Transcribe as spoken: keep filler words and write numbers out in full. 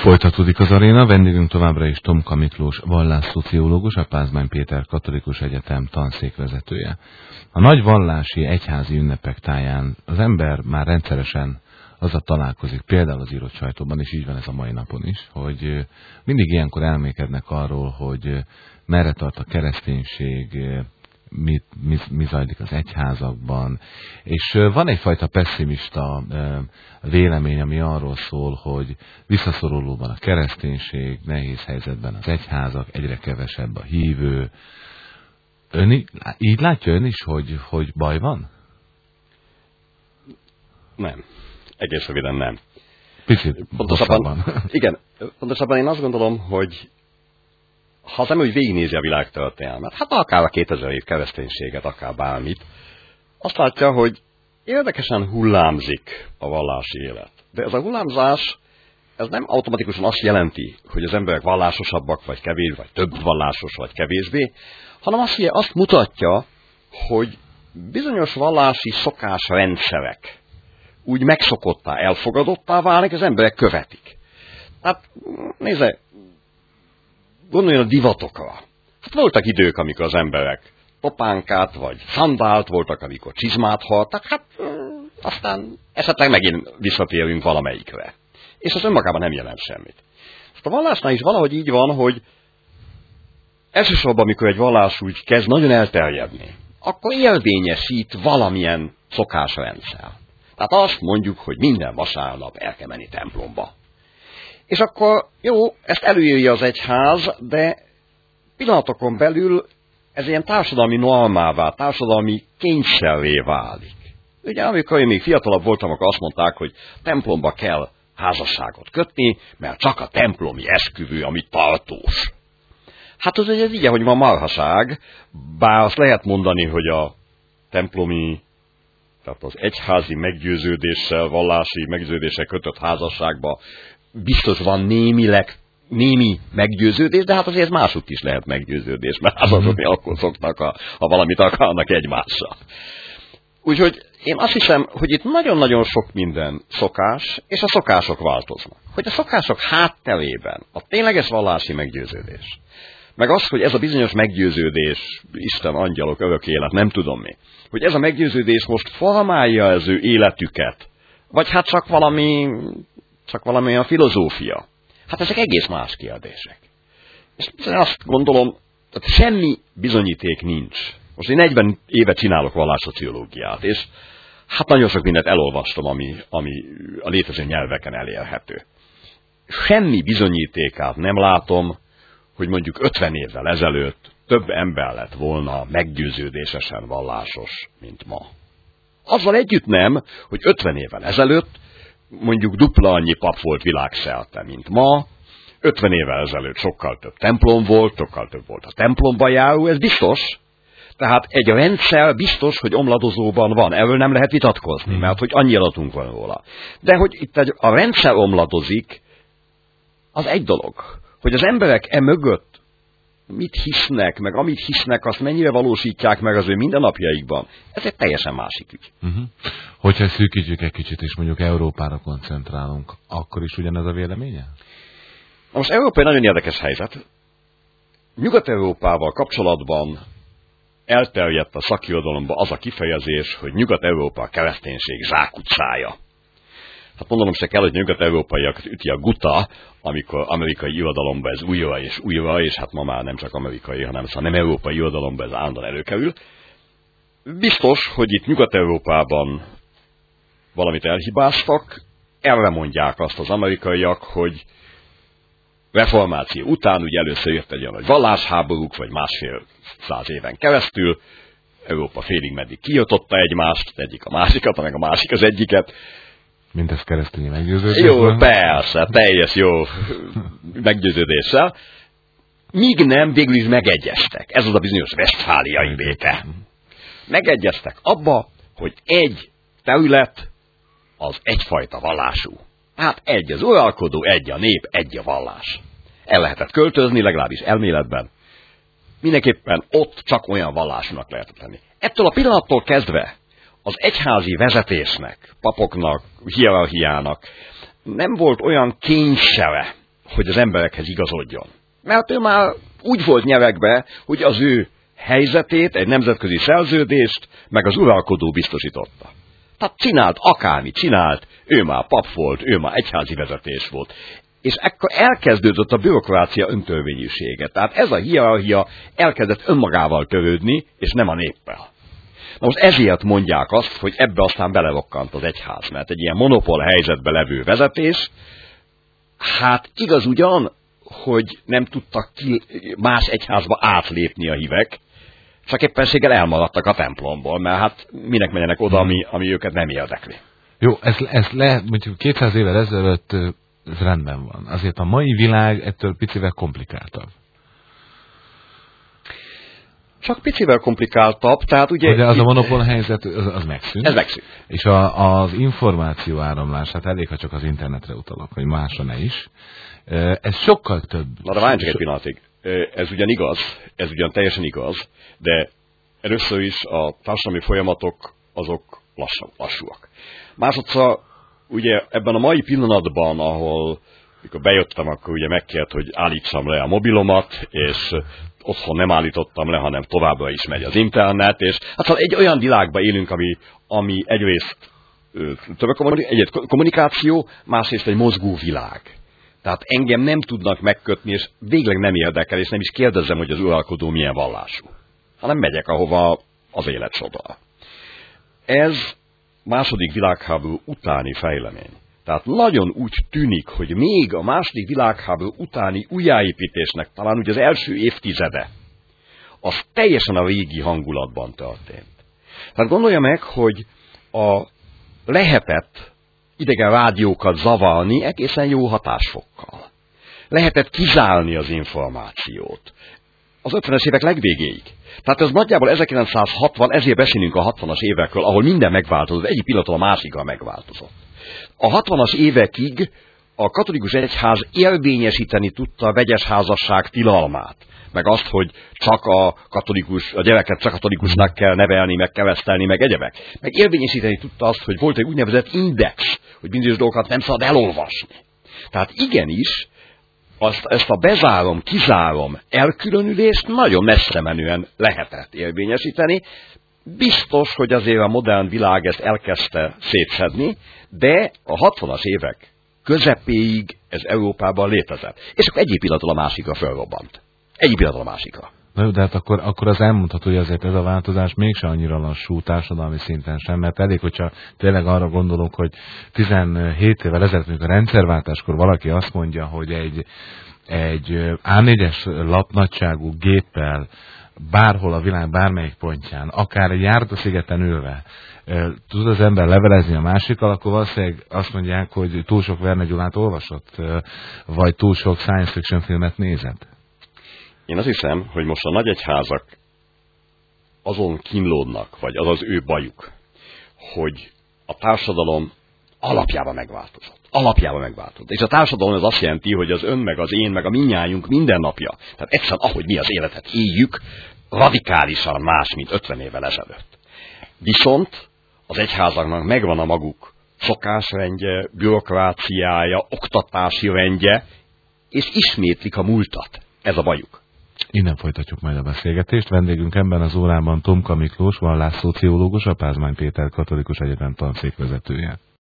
Folytatódik az aréna, vendégünk továbbra is Tomka Miklós vallásszociológus, a Pázmány Péter Katolikus Egyetem tanszékvezetője. A nagy vallási egyházi ünnepek táján az ember már rendszeresen azzal találkozik, például az írott sajtóban, és így van ez a mai napon is, hogy mindig ilyenkor elmékednek arról, hogy merre tart a kereszténység, mi, mi, mi zajlik az egyházakban, és van egyfajta pessimista vélemény, ami arról szól, hogy visszaszorulóban a kereszténység, nehéz helyzetben az egyházak, egyre kevesebb a hívő. Ön így látja ön is, hogy, hogy baj van? Nem. Egész röviden nem. Picit pontosabban, igen, pontosabban én azt gondolom, hogy ha az ember úgy végignézi a világtörténelmet, hát akár a kétezer év kereszténységet, akár bármit, azt látja, hogy érdekesen hullámzik a vallási élet. De ez a hullámzás, ez nem automatikusan azt jelenti, hogy az emberek vallásosabbak, vagy kevés, vagy több vallásos, vagy kevésbé, hanem azt, azt mutatja, hogy bizonyos vallási szokásrendszerek úgy megszokottá, elfogadottá válnak, az emberek követik. Hát nézze, gondoljon a divatokra. Hát voltak idők, amikor az emberek topánkát vagy szandált, voltak, amikor csizmát hordtak, hát aztán esetleg megint visszatérünk valamelyikre. És az önmagában nem jelent semmit. A vallásnál is valahogy így van, hogy elsősorban, amikor egy vallás úgy kezd nagyon elterjedni, akkor érvényesít valamilyen szokásrendszer. Tehát azt mondjuk, hogy minden vasárnap el kell menni templomba. És akkor jó, ezt előírja az egyház, de pillanatokon belül ez ilyen társadalmi normává, társadalmi kényszerré válik. Ugye amikor én még fiatalabb voltam, akkor azt mondták, hogy templomba kell házasságot kötni, mert csak a templomi esküvő, ami tartós. Hát az ugye így, hogy ma marhaság, bár azt lehet mondani, hogy a templomi, tehát az egyházi meggyőződéssel, vallási meggyőződéssel kötött házasságban biztos van némileg, némi meggyőződés, de hát azért másút is lehet meggyőződés, mert házasodni akkor szoktak, ha, ha valamit akarnak egymással. Úgyhogy én azt hiszem, hogy itt nagyon-nagyon sok minden szokás, és a szokások változnak. Hogy a szokások hátterében a tényleges vallási meggyőződés, meg az, hogy ez a bizonyos meggyőződés, Isten, angyalok, örök élet, nem tudom mi, hogy ez a meggyőződés most formálja az ő életüket, vagy hát csak valami, csak valami olyan filozófia. Hát ezek egész más kérdések. És azt gondolom, hogy semmi bizonyíték nincs. Most én negyven éve csinálok vallásszociológiát, és hát nagyon sok mindent elolvastam, ami, ami a létező nyelveken elérhető. Semmi bizonyítékát nem látom, hogy mondjuk ötven évvel ezelőtt több ember lett volna meggyőződésesen vallásos, mint ma. Azzal együtt nem, hogy ötven évvel ezelőtt mondjuk dupla annyi pap volt világszerte, mint ma, ötven évvel ezelőtt sokkal több templom volt, sokkal több volt a templomba járó, ez biztos. Tehát egy rendszer biztos, hogy omladozóban van, erről nem lehet vitatkozni, mert hogy annyi adatunk van róla. De hogy itt a rendszer omladozik, az egy dolog. Hogy az emberek e mögött mit hisznek, meg amit hisznek, azt mennyire valósítják meg az ő mindennapjaikban, ez egy teljesen másik ügy. Uh-huh. Hogyha szűkítjük egy kicsit, és mondjuk Európára koncentrálunk, akkor is ugyanez a véleménye? Na most Európa egy nagyon érdekes helyzet. Nyugat-Európával kapcsolatban elterjedt a szakirodalomban az a kifejezés, hogy Nyugat-Európa a kereszténység zsákutcája. Hát mondanom se kell, hogy nyugat-európaiakat üti a guta, amikor amerikai irodalomban ez újra és újra, és hát ma már nem csak amerikai, hanem szóval nem európai irodalomban ez állandóan előkerül. Biztos, hogy itt Nyugat-Európában valamit elhibáztak, erre mondják azt az amerikaiak, hogy reformáció után ugye először jött egy olyan, hogy vallásháborúk, vagy másfél száz éven keresztül, Európa félig meddig kijototta egymást, egyik a másikat, meg a másik az egyiket. Mint ez keresztényi meggyőződés? Jó, persze, teljes jó meggyőződéssel. Míg nem, végül is megegyeztek. Ez az a bizonyos westfáliai béke. Megegyeztek abba, hogy egy terület az egyfajta vallású. Hát egy az uralkodó, egy a nép, egy a vallás. El lehetett költözni, legalábbis elméletben. Mindenképpen ott csak olyan vallásúnak lehetett lenni. Ettől a pillanattól kezdve az egyházi vezetésnek, papoknak, hierarchiának nem volt olyan kénysere, hogy az emberekhez igazodjon. Mert ő már úgy volt nyelekbe, hogy az ő helyzetét, egy nemzetközi szerződést, meg az uralkodó biztosította. Tehát csinált akármit csinált, ő már pap volt, ő már egyházi vezetés volt. És ekkor elkezdődött a bürokrácia öntörvényűsége. Tehát ez a hierarchia elkezdett önmagával törődni, és nem a néppel. Na most ezért mondják azt, hogy ebbe aztán belerokkant az egyház, mert egy ilyen monopól helyzetbe levő vezetés, hát igaz ugyan, hogy nem tudtak ki más egyházba átlépni a hívek, csak éppenséggel elmaradtak a templomból, mert hát minek menjenek oda, ami, ami őket nem érdekli. Jó, ez, ez le, mondjuk kétszáz évvel ezelőtt ez rendben van. Azért a mai világ ettől picivel komplikáltabb. Csak picivel komplikáltabb, tehát ugye... De az a monopól helyzet, az, az megszűnt. Ez megszűnt. És a, az információ áramlás, hát elég, ha csak az internetre utalok, hogy másra ne is. Ez sokkal több. Na de várj csak egy pillanatig. Ez ugyan igaz, ez ugyan teljesen igaz, de először is a társadalmi folyamatok azok lassan, lassúak. Másodszor, ugye ebben a mai pillanatban, ahol mikor bejöttem, akkor ugye megkért, hogy állítsam le a mobilomat, és otthon nem állítottam le, hanem továbbra is megy az internet, és hát szóval egy olyan világban élünk, ami, ami egyrészt egy kommunikáció, másrészt egy mozgó világ. Tehát engem nem tudnak megkötni, és végleg nem érdekel, és nem is kérdezem, hogy az uralkodó milyen vallású. Hanem megyek, ahova az élet sodor. Ez második világháború utáni fejlemény. Tehát nagyon úgy tűnik, hogy még a második világháború utáni újjáépítésnek talán ugye az első évtizede, az teljesen a régi hangulatban történt. Tehát gondolja meg, hogy a lehetett idegen rádiókat zavarni egészen jó hatásfokkal. Lehetett kizárni az információt. Az ötvenes évek legvégéig. Tehát ez nagyjából ezerkilencszázhatvan, ezért beszélünk a hatvanas évekről, ahol minden megváltozott, egyik pillanatról a másikra megváltozott. A hatvanas évekig a katolikus egyház érvényesíteni tudta a vegyes házasság tilalmát, meg azt, hogy csak a katolikus, a gyereket csak katolikusnak kell nevelni, meg keresztelni, meg egyebek. Meg érvényesíteni tudta azt, hogy volt egy úgynevezett index, hogy bizonyos dolgokat nem szabad elolvasni. Tehát igenis, azt, ezt a bezárom, kizárom elkülönülést nagyon messze menően lehetett érvényesíteni. Biztos, hogy azért a modern világ ezt elkezdte szétszedni, de a hatvanas évek közepéig ez Európában létezett. És akkor egyik pillanatról a másikra fölrobbant. Egyik pillanatról a másikra. Na, de hát akkor, akkor az elmondható, hogy azért ez a változás mégse annyira lassú társadalmi szinten sem, mert elég, hogyha tényleg arra gondolok, hogy tizenhét évvel ezelőtt, amikor a rendszerváltáskor valaki azt mondja, hogy egy, egy á négyes lapnagyságú géppel bárhol a világ bármelyik pontján, akár egy Járdaszigeten ülve, tud az ember levelezni a másikkal, akkor valószínűleg azt mondják, hogy túl sok Verne Gyulát olvasott, vagy túl sok science fiction filmet nézett. Én azt hiszem, hogy most a nagyegyházak azon kínlódnak, vagy az az ő bajuk, hogy a társadalom alapjában megváltozott. Alapjában megváltozott. És a társadalom az azt jelenti, hogy az ön, meg az én, meg a mindnyájunk mindennapja, tehát egyszerűen ahogy mi az életet éljük, radikálisan más, mint ötven évvel ezelőtt. Viszont az egyházaknak megvan a maguk szokásrendje, bürokráciája, oktatási rendje, és ismétlik a múltat. Ez a bajuk. Innen folytatjuk majd a beszélgetést. Vendégünk ebben az órában Tomka Miklós, vallásszociológus, a Pázmány Péter Katolikus Egyetem tanszékvezetője.